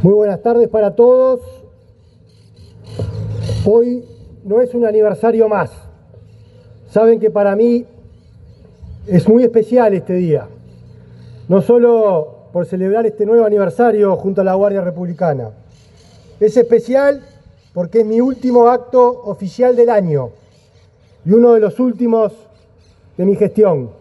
Muy buenas tardes para todos. Hoy no es un aniversario más. Saben que para mí es muy especial este día. No solo por celebrar este nuevo aniversario junto a la Guardia Republicana. Es especial porque es mi último acto oficial del año y uno de los últimos de mi gestión.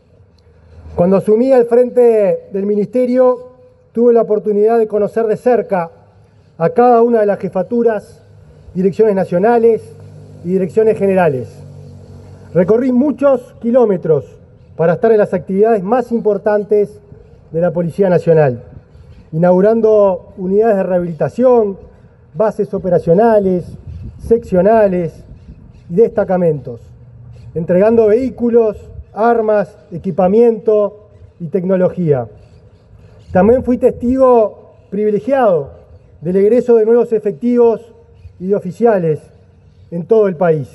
Cuando asumí al frente del ministerio, tuve la oportunidad de conocer de cerca a cada una de las jefaturas, direcciones nacionales y direcciones generales. Recorrí muchos kilómetros para estar en las actividades más importantes de la Policía Nacional, inaugurando unidades de rehabilitación, bases operacionales, seccionales y destacamentos, entregando vehículos, armas, equipamiento y tecnología. También fui testigo privilegiado del egreso de nuevos efectivos y de oficiales en todo el país.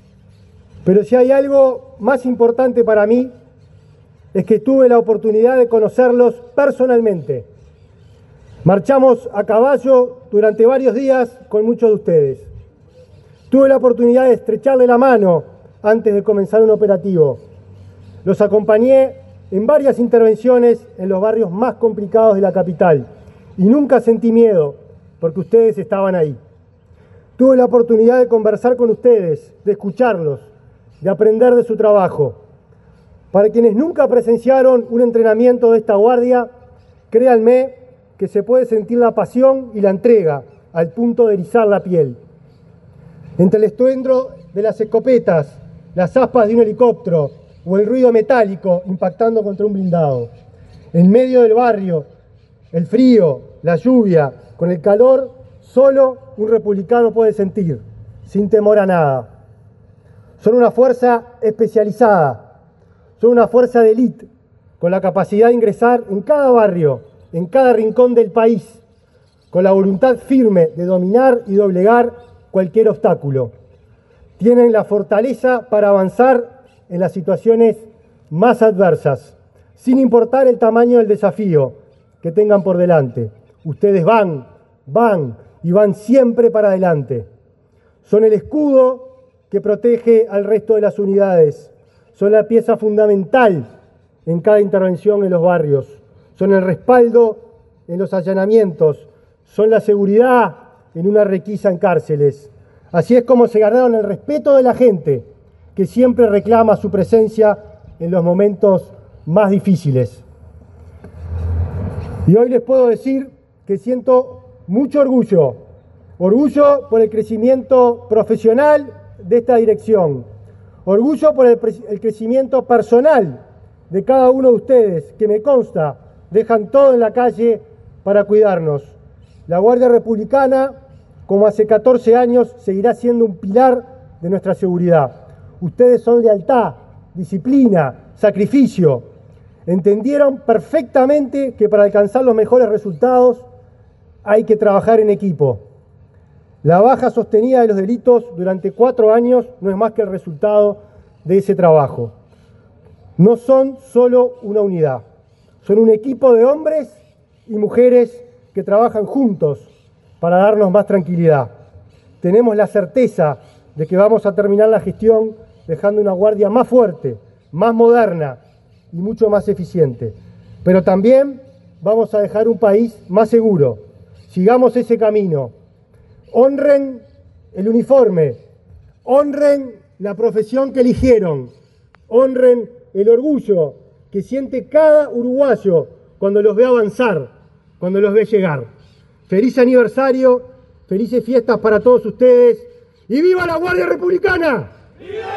Pero si hay algo más importante para mí, es que tuve la oportunidad de conocerlos personalmente. Marchamos a caballo durante varios días con muchos de ustedes. Tuve la oportunidad de estrecharle la mano antes de comenzar un operativo. Los acompañé en varias intervenciones en los barrios más complicados de la capital y nunca sentí miedo porque ustedes estaban ahí. Tuve la oportunidad de conversar con ustedes, de escucharlos, de aprender de su trabajo. Para quienes nunca presenciaron un entrenamiento de esta guardia, créanme que se puede sentir la pasión y la entrega al punto de erizar la piel. Entre el estruendo de las escopetas, las aspas de un helicóptero o el ruido metálico impactando contra un blindado. En medio del barrio, el frío, la lluvia, con el calor, solo un republicano puede sentir, sin temor a nada. Son una fuerza especializada, son una fuerza de élite, con la capacidad de ingresar en cada barrio, en cada rincón del país, con la voluntad firme de dominar y doblegar cualquier obstáculo. Tienen la fortaleza para avanzar en las situaciones más adversas, sin importar el tamaño del desafío que tengan por delante. Ustedes van y van siempre para adelante. Son el escudo que protege al resto de las unidades. Son la pieza fundamental en cada intervención en los barrios. Son el respaldo en los allanamientos. Son la seguridad en una requisa en cárceles. Así es como se ganaron el respeto de la gente, que siempre reclama su presencia en los momentos más difíciles. Y hoy les puedo decir que siento mucho orgullo por el crecimiento profesional de esta dirección, orgullo por el crecimiento personal de cada uno de ustedes, que me consta, dejan todo en la calle para cuidarnos. La Guardia Republicana, como hace 14 años, seguirá siendo un pilar de nuestra seguridad. Ustedes son lealtad, disciplina, sacrificio. Entendieron perfectamente que para alcanzar los mejores resultados hay que trabajar en equipo. La baja sostenida de los delitos durante 4 años no es más que el resultado de ese trabajo. No son solo una unidad, son un equipo de hombres y mujeres que trabajan juntos para darnos más tranquilidad. Tenemos la certeza de que vamos a terminar la gestión dejando una guardia más fuerte, más moderna y mucho más eficiente. Pero también vamos a dejar un país más seguro. Sigamos ese camino. Honren el uniforme, honren la profesión que eligieron, honren el orgullo que siente cada uruguayo cuando los ve avanzar, cuando los ve llegar. Feliz aniversario, felices fiestas para todos ustedes y ¡viva la Guardia Republicana! ¡Viva!